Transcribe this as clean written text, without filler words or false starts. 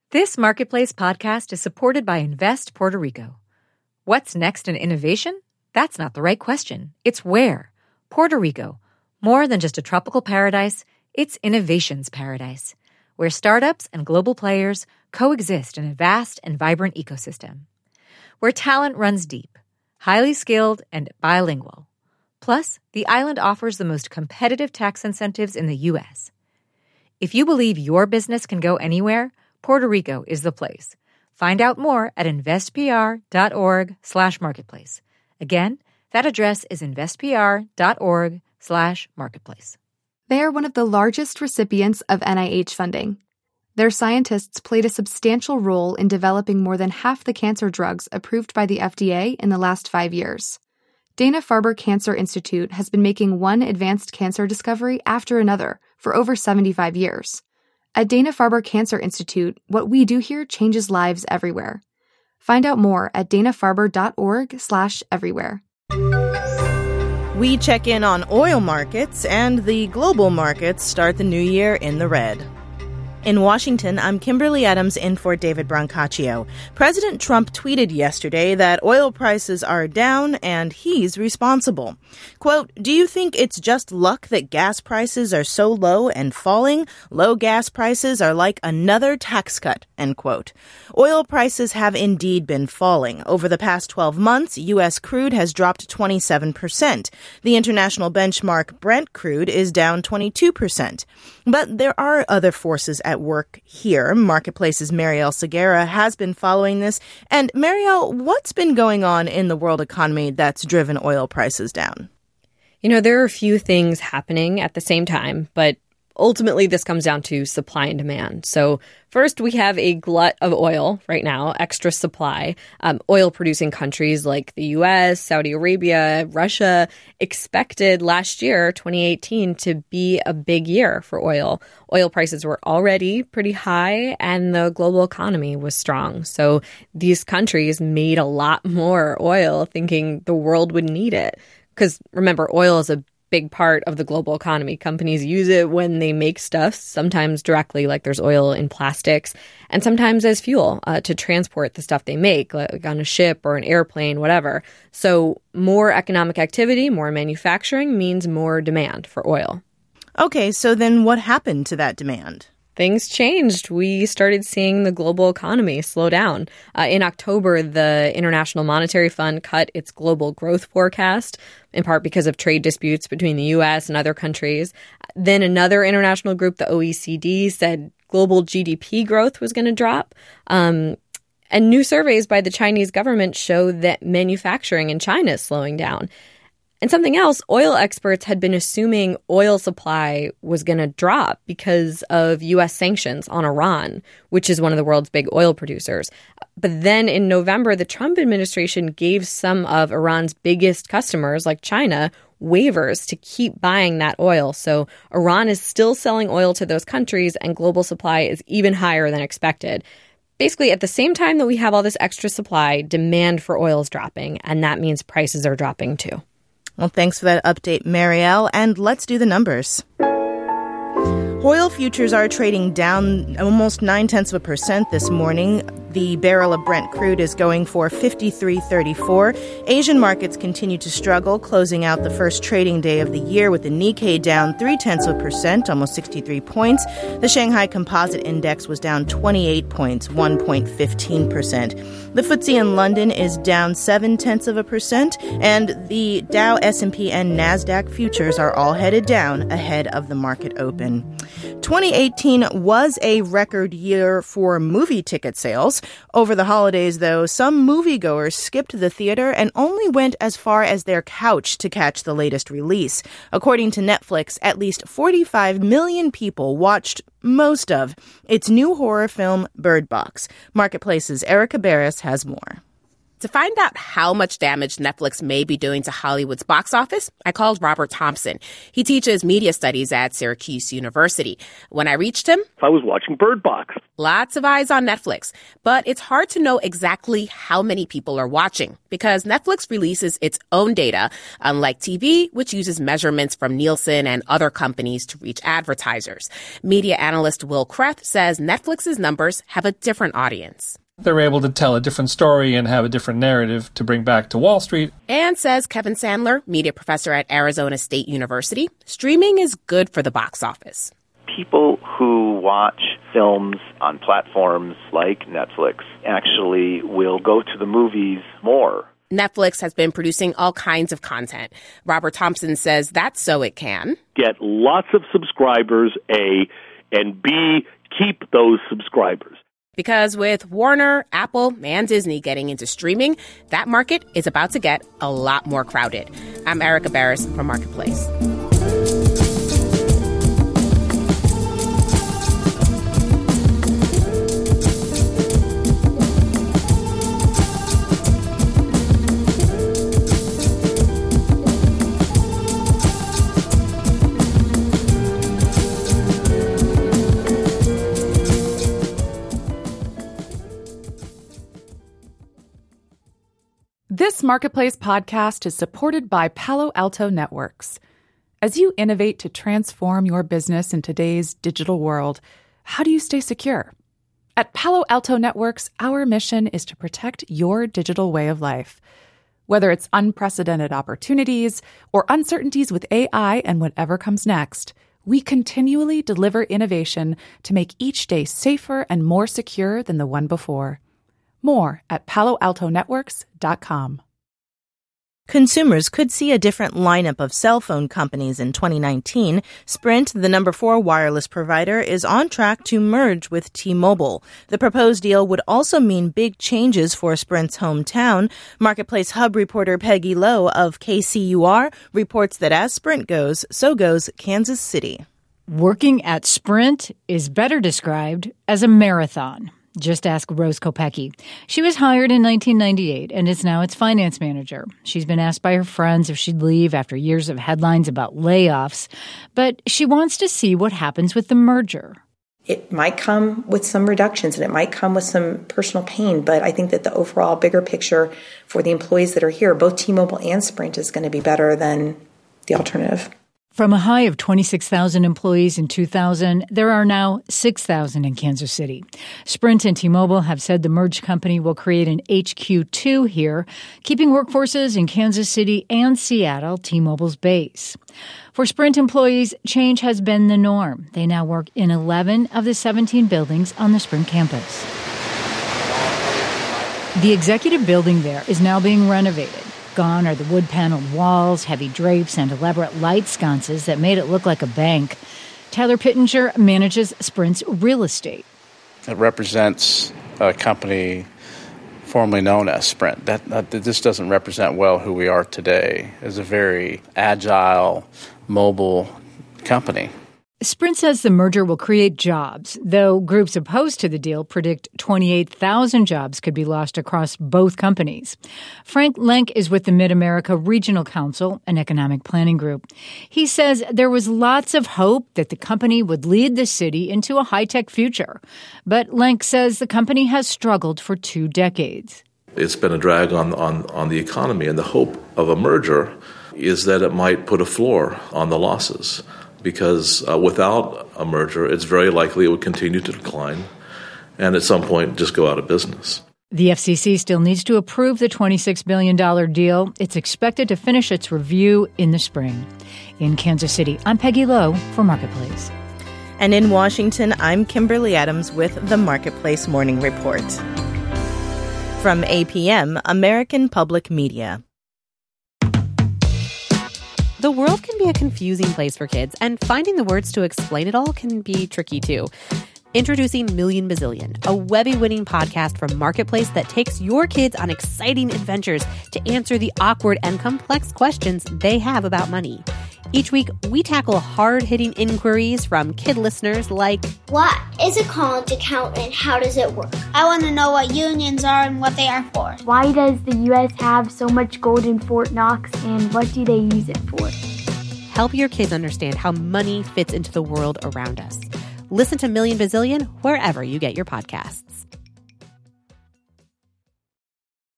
This Marketplace podcast is supported by Invest Puerto Rico. What's next in innovation? That's not the right question. It's where. Puerto Rico. More than just a tropical paradise, it's innovation's paradise, where startups and global players coexist in a vast and vibrant ecosystem. Where talent runs deep, highly skilled, and bilingual. Plus, the island offers the most competitive tax incentives in the U.S. If you believe your business can go anywhere, Puerto Rico is the place. Find out more at investpr.org/marketplace. Again, that address is investpr.org/marketplace. They are one of the largest recipients of NIH funding. Their scientists played a substantial role in developing more than half the cancer drugs approved by the FDA in the last 5 years. Dana-Farber Cancer Institute has been making one advanced cancer discovery after another for over 75 years. At Dana-Farber Cancer Institute, what we do here changes lives everywhere. Find out more at danafarber.org/everywhere. We check in on oil markets, and the global markets start the new year in the red. In Washington, I'm Kimberly Adams in for David Brancaccio. President Trump tweeted yesterday that oil prices are down and he's responsible. Quote, "Do you think it's just luck that gas prices are so low and falling? Low gas prices are like another tax cut," end quote. Oil prices have indeed been falling. Over the past 12 months, U.S. crude has dropped 27%. The international benchmark Brent crude is down 22%. But there are other forces at work here. Marketplace's Marielle Segarra has been following this. And Marielle, what's been going on in the world economy that's driven oil prices down? You know, there are a few things happening at the same time, but ultimately this comes down to supply and demand. So first, we have a glut of oil right now, extra supply. Oil-producing countries like the U.S., Saudi Arabia, Russia expected last year, 2018, to be a big year for oil. Oil prices were already pretty high, and the global economy was strong. So these countries made a lot more oil, thinking the world would need it. Because remember, oil is a big part of the global economy. Companies use it when they make stuff, sometimes directly, like there's oil in plastics, and sometimes as fuel to transport the stuff they make, like on a ship or an airplane, whatever. So more economic activity, more manufacturing means more demand for oil. Okay, so then what happened to that demand? Things changed. We started seeing the global economy slow down. In October, the International Monetary Fund cut its global growth forecast, in part because of trade disputes between the U.S. and other countries. Then another international group, the OECD, said global GDP growth was going to drop. And new surveys by the Chinese government show that manufacturing in China is slowing down. And something else, oil experts had been assuming oil supply was going to drop because of U.S. sanctions on Iran, which is one of the world's big oil producers. But then in November, the Trump administration gave some of Iran's biggest customers, like China, waivers to keep buying that oil. So Iran is still selling oil to those countries, and global supply is even higher than expected. Basically, at the same time that we have all this extra supply, demand for oil is dropping, and that means prices are dropping too. Well, thanks for that update, Marielle, and let's do the numbers. Oil futures are trading down almost 0.9% this morning. The barrel of Brent crude is going for $53.34. Asian markets continue to struggle, closing out the first trading day of the year with the Nikkei down 0.3%, almost 63 points. The Shanghai Composite Index was down 28 points, 1.15%. The FTSE in London is down 0.7%, and the Dow, S&P, and NASDAQ futures are all headed down ahead of the market open. 2018 was a record year for movie ticket sales. Over the holidays, though, some moviegoers skipped the theater and only went as far as their couch to catch the latest release. According to Netflix, at least 45 million people watched most of its new horror film, Bird Box. Marketplace's Erica Barris has more. To find out how much damage Netflix may be doing to Hollywood's box office, I called Robert Thompson. He teaches media studies at Syracuse University. When I reached him, I was watching Bird Box. Lots of eyes on Netflix, but it's hard to know exactly how many people are watching because Netflix releases its own data, unlike TV, which uses measurements from Nielsen and other companies to reach advertisers. Media analyst Will Kreth says Netflix's numbers have a different audience. They're able to tell a different story and have a different narrative to bring back to Wall Street. And says Kevin Sandler, media professor at Arizona State University, streaming is good for the box office. People who watch films on platforms like Netflix actually will go to the movies more. Netflix has been producing all kinds of content. Robert Thompson says that's so it can get lots of subscribers, A, and B, keep those subscribers. Because with Warner, Apple, and Disney getting into streaming, that market is about to get a lot more crowded. I'm Erica Barris from Marketplace. This Marketplace podcast is supported by Palo Alto Networks. As you innovate to transform your business in today's digital world, how do you stay secure? At Palo Alto Networks, our mission is to protect your digital way of life. Whether it's unprecedented opportunities or uncertainties with AI and whatever comes next, we continually deliver innovation to make each day safer and more secure than the one before. More at PaloAltoNetworks.com. Consumers could see a different lineup of cell phone companies in 2019. Sprint, the number 4 wireless provider, is on track to merge with T-Mobile. The proposed deal would also mean big changes for Sprint's hometown. Marketplace Hub reporter Peggy Lowe of KCUR reports that as Sprint goes, so goes Kansas City. Working at Sprint is better described as a marathon. Just ask Rose Kopecki. She was hired in 1998 and is now its finance manager. She's been asked by her friends if she'd leave after years of headlines about layoffs, but she wants to see what happens with the merger. It might come with some reductions and it might come with some personal pain, but I think that the overall bigger picture for the employees that are here, both T-Mobile and Sprint, is going to be better than the alternative. From a high of 26,000 employees in 2000, there are now 6,000 in Kansas City. Sprint and T-Mobile have said the merged company will create an HQ2 here, keeping workforces in Kansas City and Seattle, T-Mobile's base. For Sprint employees, change has been the norm. They now work in 11 of the 17 buildings on the Sprint campus. The executive building there is now being renovated. Gone are the wood-paneled walls, heavy drapes, and elaborate light sconces that made it look like a bank. Tyler Pittenger manages Sprint's real estate. It represents a company formerly known as Sprint. This doesn't represent well who we are today as a very agile, mobile company. Sprint says the merger will create jobs, though groups opposed to the deal predict 28,000 jobs could be lost across both companies. Frank Lenk is with the Mid-America Regional Council, an economic planning group. He says there was lots of hope that the company would lead the city into a high-tech future. But Lenk says the company has struggled for 2 decades. It's been a drag on the economy, and the hope of a merger is that it might put a floor on the losses. Because without a merger, it's very likely it would continue to decline and at some point just go out of business. The FCC still needs to approve the $26 billion deal. It's expected to finish its review in the spring. In Kansas City, I'm Peggy Lowe for Marketplace. And in Washington, I'm Kimberly Adams with the Marketplace Morning Report. From APM, American Public Media. The world can be a confusing place for kids, and finding the words to explain it all can be tricky too. Introducing Million Bazillion, a Webby-winning podcast from Marketplace that takes your kids on exciting adventures to answer the awkward and complex questions they have about money. Each week, we tackle hard-hitting inquiries from kid listeners like, what is a college account and how does it work? I want to know what unions are and what they are for. Why does the U.S. have so much gold in Fort Knox and what do they use it for? Help your kids understand how money fits into the world around us. Listen to Million Bazillion wherever you get your podcasts.